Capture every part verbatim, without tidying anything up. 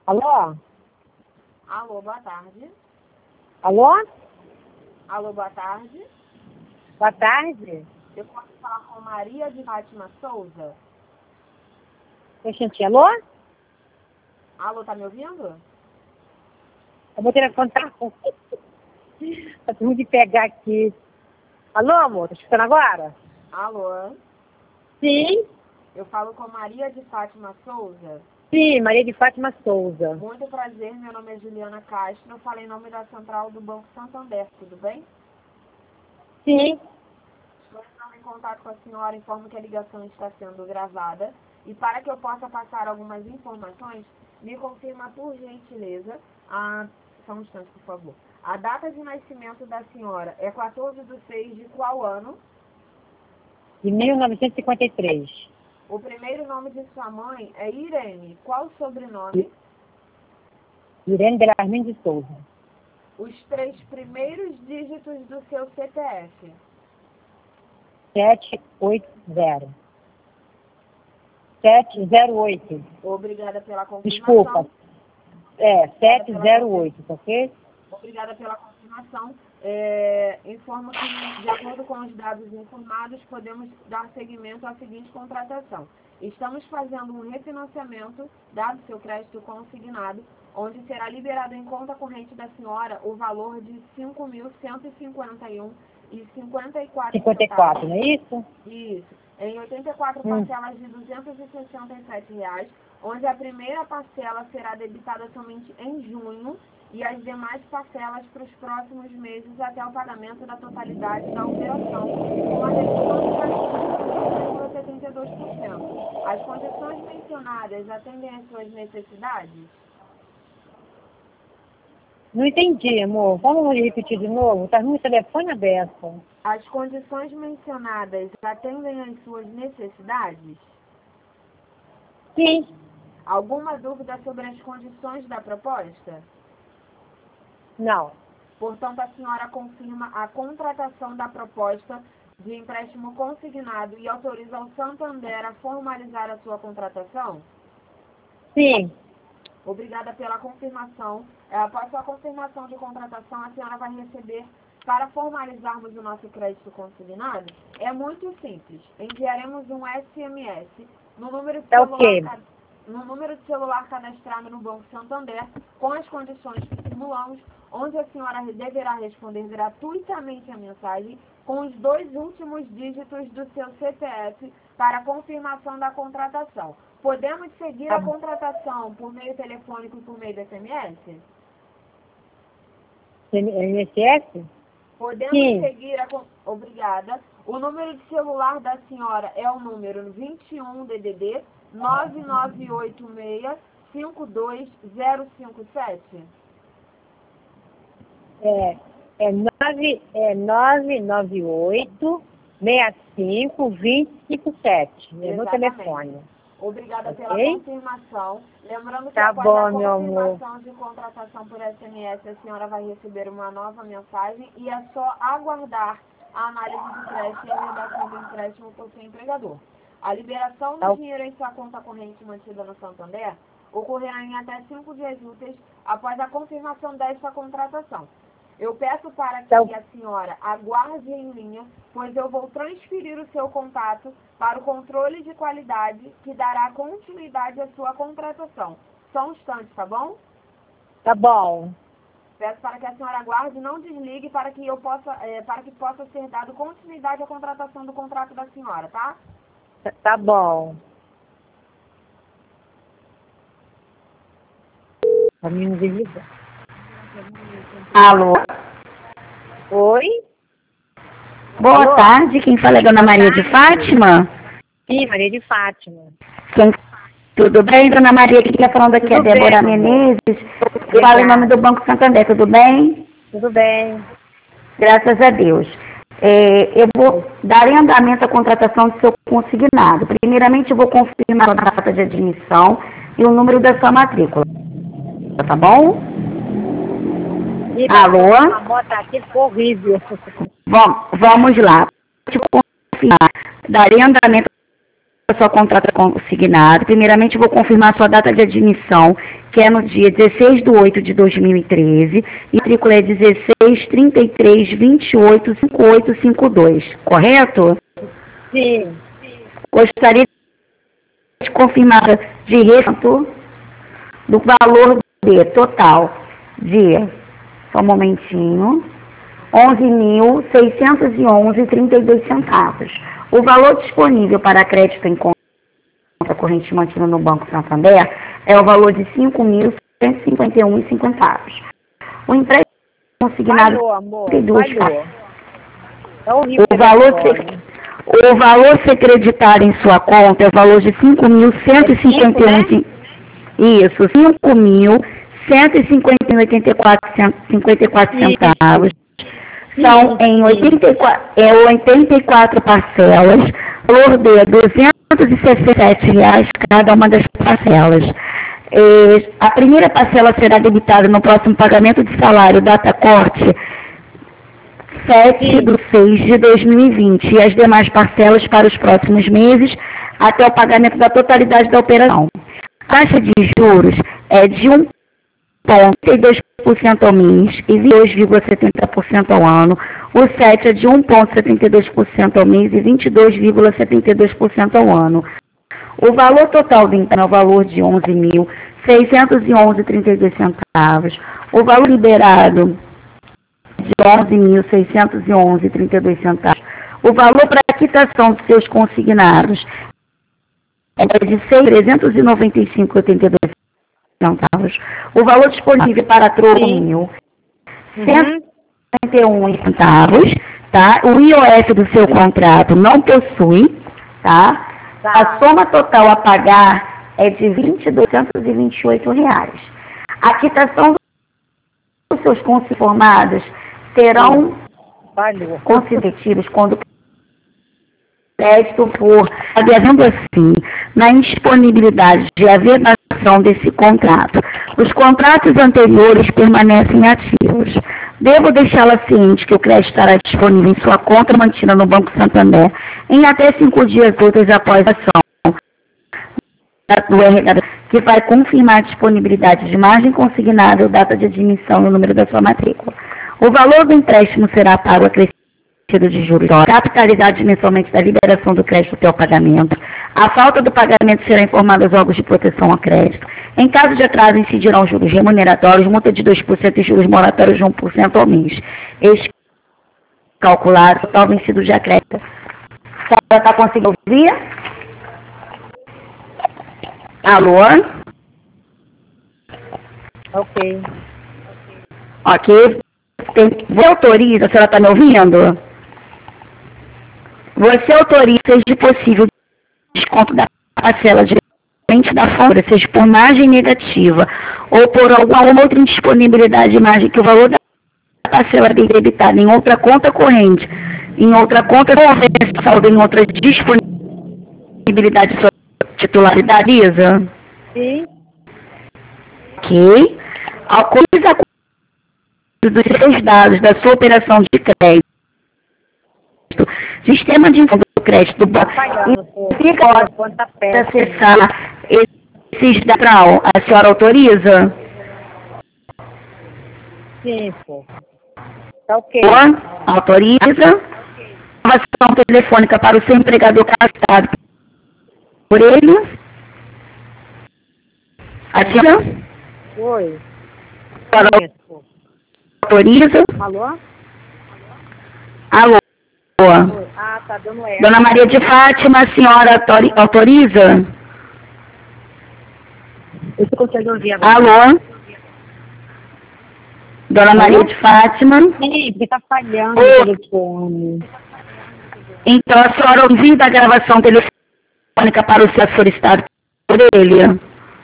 Alô? Alô, boa tarde. Alô? Alô, boa tarde. Boa tarde. Eu posso falar com Maria de Fátima Souza? Oxente, alô? Alô, tá me ouvindo? O meu telefone tá ruim. Tá ruim de pegar aqui. Alô, amor? Tá escutando agora? Alô? Sim. Eu falo com Maria de Fátima Souza? Sim, Maria de Fátima Souza. Muito prazer, meu nome é Juliana Castro. Eu falo em nome da Central do Banco Santander, tudo bem? Sim. Estou entrando em contato com a senhora, informo que a ligação está sendo gravada. E para que eu possa passar algumas informações, me confirma por gentileza, a... só um instante, por favor. A data de nascimento da senhora é quatorze de seis de qual ano? De mil novecentos e cinquenta e três. O primeiro nome de sua mãe é Irene. Qual o sobrenome? Irene Belarmino de Souza. Os três primeiros dígitos do seu C P F. sete oito zero. sete zero oito. Obrigada pela confirmação. Desculpa. É, sete zero oito, tá ok? Obrigada pela confirmação. É, informo que, de acordo com os dados informados, podemos dar seguimento à seguinte contratação. Estamos fazendo um refinanciamento, dado seu crédito consignado, onde será liberado em conta corrente da senhora o valor de cinco mil cento e cinquenta e um reais e cinquenta e quatro cinquenta e quatro, não é isso? Isso. Em oitenta e quatro Hum. parcelas de duzentos e sessenta e sete reais, onde a primeira parcela será debitada somente em junho e as demais parcelas para os próximos meses até o pagamento da totalidade da operação, com a redução de taxa de setenta e dois por cento. As condições mencionadas atendem às suas necessidades? Não entendi, amor. Vamos repetir de novo? Tá no telefone aberto. As condições mencionadas atendem às suas necessidades? Sim. Alguma dúvida sobre as condições da proposta? Não. Portanto, a senhora confirma a contratação da proposta de empréstimo consignado e autoriza o Santander a formalizar a sua contratação? Sim. Obrigada pela confirmação. Após a confirmação de contratação, a senhora vai receber, para formalizarmos o nosso crédito consignado, é muito simples. Enviaremos um S M S no número de É o celular, quê? ca- no número de celular cadastrado no Banco Santander, com as condições que simulamos, onde a senhora deverá responder gratuitamente a mensagem com os dois últimos dígitos do seu C P F para confirmação da contratação. Podemos seguir Tá a bom. contratação por meio telefônico e por meio do S M S? M S S? Podemos Sim. seguir a... con- Obrigada. O número de celular da senhora é o número vinte e um D D D nove nove oito seis cinco dois zero cinco sete. É, é nove, é nove nove oito, seis cinco, dois cinco sete. É meu Exatamente. telefone. Obrigada Ok? pela confirmação. Lembrando que Tá após bom, a meu amor. confirmação de contratação por S M S, a senhora vai receber uma nova mensagem e é só aguardar a análise de crédito e a redação do empréstimo por seu empregador. A liberação Tá do o- dinheiro em sua conta corrente mantida no Santander ocorrerá em até cinco dias úteis após a confirmação desta contratação. Eu peço para que Tá o- a senhora aguarde em linha, pois eu vou transferir o seu contato para o controle de qualidade, que dará continuidade à sua contratação. Só um instante, tá bom? Tá bom. Peço para que a senhora aguarde e não desligue para que eu possa, é, para que possa ser dado continuidade à contratação do contrato da senhora, tá? Tá, tá bom. A minha desligar. Alô? Oi? Boa Alô? tarde, quem fala é Dona Boa Maria de tarde. Fátima? Sim, Maria de Fátima. Quem... Tudo bem, Dona Maria? Quem está falando aqui é Tudo Débora bem, amor. Menezes. Fala em nome do Banco Santander, tudo bem? Tudo bem. Graças a Deus. É, eu vou dar em andamento a contratação do seu consignado. Primeiramente, eu vou confirmar a data de admissão e o número da sua matrícula. Tá bom? E Alô? A moto aqui ficou horrível. Vamos, vamos lá. Te confirmar. Darei andamento a sua contrata consignado. Primeiramente, vou confirmar a sua data de admissão, que é no dia dezesseis de oito de dois mil e treze, e a matrícula é dezesseis, trinta e três, vinte e oito, cinquenta e oito cinquenta e dois, correto? Sim. Gostaria de confirmar de resto do valor de total de, só um momentinho, onze mil seiscentos e onze vírgula trinta e dois centavos. O valor disponível para crédito em conta corrente mantida no Banco Santander é o valor de cinco mil cento e cinquenta e um vírgula cinquenta centavos. O empréstimo consignado Falhou, amor. tem duas Falhou. partes. É horrível. O valor, se, o valor se acreditar em sua conta é o valor de cinco mil cento e cinquenta e um, É cinco, isso, cinco mil cento e cinquenta e um vírgula oitenta e quatro, cinquenta e quatro centavos. São em oitenta e quatro, é, oitenta e quatro parcelas, valor de duzentos e sessenta e sete reais cada uma das parcelas. É, a primeira parcela será debitada no próximo pagamento de salário, data corte, sete de seis de dois mil e vinte, e as demais parcelas para os próximos meses, até o pagamento da totalidade da operação. A taxa de juros é de um vírgula trinta e dois por cento ao mês e vinte e dois vírgula setenta por cento ao ano. O sete é de um vírgula setenta e dois por cento ao mês e vinte e dois vírgula setenta e dois por cento ao ano. O valor total do empréstimo é o valor de onze mil seiscentos e onze vírgula trinta e dois centavos. O valor liberado de onze mil seiscentos e onze vírgula trinta e dois centavos. O valor para a quitação de seus consignados é de trezentos e noventa e cinco vírgula oitenta e dois centavos. O valor disponível para troco mil cento e cinquenta e um centavos, tá? O I O F do seu contrato não possui, tá? Tá. A soma total a pagar é de vinte e dois mil duzentos e vinte e oito reais. A quitação dos seus conformados serão Falhou. considerativos quando o crédito for, havendo assim, na indisponibilidade de haver ação desse contrato. Os contratos anteriores permanecem ativos. Devo deixá-la ciente que o crédito estará disponível em sua conta mantida no Banco Santander em até cinco dias úteis após a ação do R H, que vai confirmar a disponibilidade de margem consignável, data de admissão e o número da sua matrícula. O valor do empréstimo será pago acrescido de juros, capitalidade mensalmente da liberação do crédito até o pagamento. A falta do pagamento será informada aos órgãos de proteção ao crédito. Em caso de atraso, incidirão juros remuneratórios, multa de dois por cento e juros moratórios de um por cento ao mês. Este calculado, total vencido de acréscimo. A senhora está conseguindo ouvir? Alô? Ok. Ok. Tem, você autoriza, a senhora está me ouvindo? Você autoriza, seja possível, desconto da parcela diretamente da folha, seja por margem negativa ou por alguma outra indisponibilidade de margem, que o valor da parcela é debitada em outra conta corrente, em outra conta corrente, saldo em outra disponibilidade de sua titularidade, Isa? Sim. Ok. Autoriza dos seus dados da sua operação de crédito, sistema de informação do crédito do banco, e pode acessar esses dados. A senhora autoriza? Sim, pô. Tá ok. Autoriza. Informação telefônica para o seu empregador cadastrado por ele. A senhora? Oi. Autoriza? Alô? Alô? Oi. Ah, tá dando essa. Dona Maria de Fátima, a senhora autori autoriza? Você consegue ouvir agora? Alô? Dona Alô? Maria de Fátima? Sim, porque tá falhando Oi. o telefone. Então, a senhora ouviu da gravação telefônica para o ser solicitado por ele?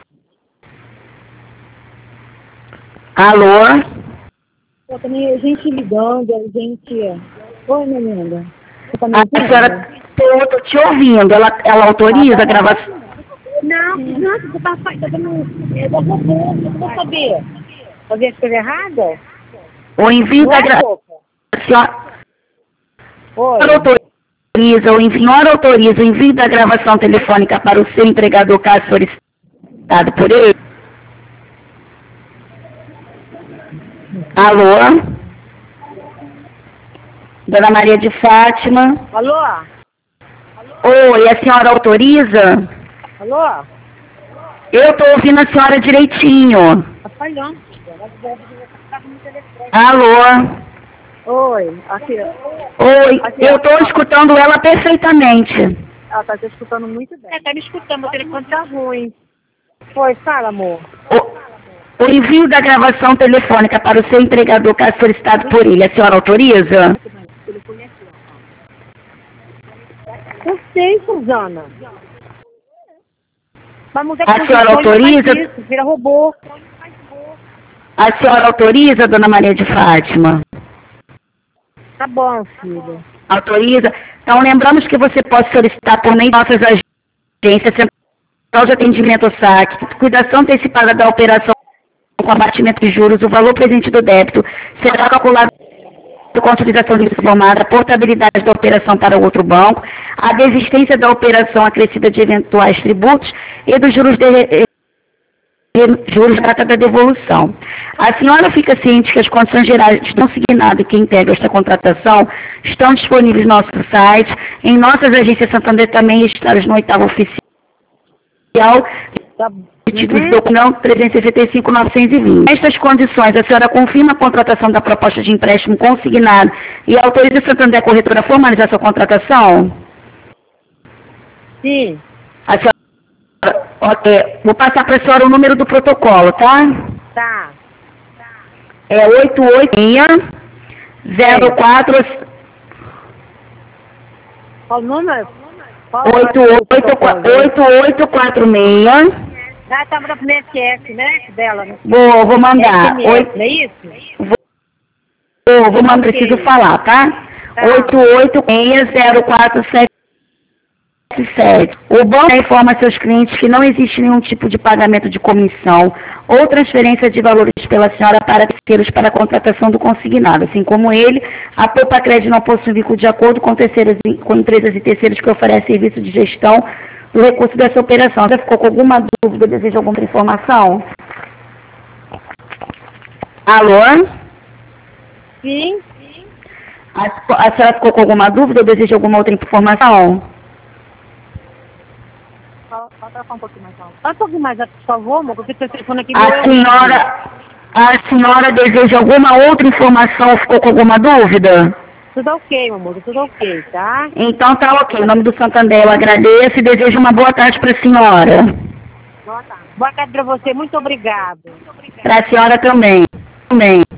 Alô? Pô, também a gente ligando, a gente... Oi, minha linda. Você tá me A ouvindo? senhora, eu estou te ouvindo. Ela, ela autoriza a gravação? Não, não, você tá fazendo... É da robô, você não vai saber. Fazer as coisas erradas? O envio Não da é, gravação... boca? A senhora Oi. autoriza, o senhor autoriza o envio da gravação telefônica para o seu empregador, caso solicitado por ele? Alô? Dona Maria de Fátima? Alô? Oi, a senhora autoriza? Alô? Eu tô ouvindo a senhora direitinho. Tá falhando. Alô? Oi, aqui. Oi, Aqui, eu ó. tô escutando ela perfeitamente. Ela tá te escutando muito bem. É, tá me escutando, o telefone tá ruim. Foi, fala, amor. O, o envio da gravação telefônica para o seu empregador, caso solicitado por ele, a senhora autoriza? Eu sei, Suzana. Mas mudar A senhora autoriza? Isso, vira robô. A senhora autoriza, Dona Maria de Fátima? Tá bom, filho. Autoriza? Então, lembramos que você pode solicitar por meio de nossas agências, Central de Atendimento ao Saque, liquidação antecipada da operação com abatimento de juros, o valor presente do débito será calculado com a utilização de informada, a portabilidade da operação para outro banco, a desistência da operação acrescida de eventuais tributos e dos juros de juros da data da devolução. A senhora fica ciente que as condições gerais do consignado que integram esta contratação estão disponíveis no nosso site, em nossas agências Santander também registradas no oitavo oficial, Tá. títulos Uhum. do documento trezentos e sessenta e cinco mil novecentos e vinte. Nestas condições, a senhora confirma a contratação da proposta de empréstimo consignado e autoriza a Santander Corretora a formalizar sua contratação? Sim. A senhora, ok, vou passar para a senhora o número do protocolo, tá? Tá. É oito oito seis zero quatro Qual o número? Qual oito oito quatro seis. Ah, tava no primeiro S S, né? Dela, né? Vou, vou mandar. S M S, Oito, não é isso? vou, vou mandar, Ok. preciso falar, tá? Tá. oito oito seis zero quatro sete sete. O banco informa a seus clientes que não existe nenhum tipo de pagamento de comissão ou transferência de valores pela senhora para terceiros para a contratação do consignado. Assim como ele, a Poupa Crédito não possui vínculo de acordo com, terceiras, com empresas e terceiros que oferecem serviço de gestão do recurso dessa operação. Já ficou com alguma dúvida, deseja alguma outra informação? Alô? Sim. A, a senhora ficou com alguma dúvida ou deseja alguma outra informação? Fala, fala um pouquinho mais alto. Fala um pouquinho mais alto, por favor, amor, porque seu telefone aqui A meu. senhora, a senhora deseja alguma outra informação ou ficou com alguma dúvida? Tudo ok, meu amor, tudo ok, tá? Então tá ok. Em nome do Santander, eu agradeço e desejo uma boa tarde para a senhora. Boa tarde. Boa tarde pra você, muito obrigado. Para a senhora também. Também.